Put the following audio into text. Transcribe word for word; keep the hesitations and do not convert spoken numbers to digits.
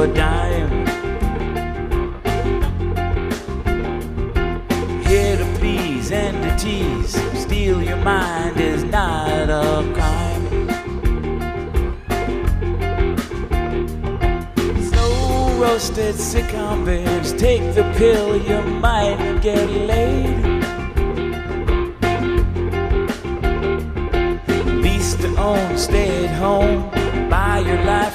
a dime. Here to please and to tease, steal your mind is not a crime. Slow roasted cucumbers, take the pill, you might get laid. Lease to own, stay at home, buy your life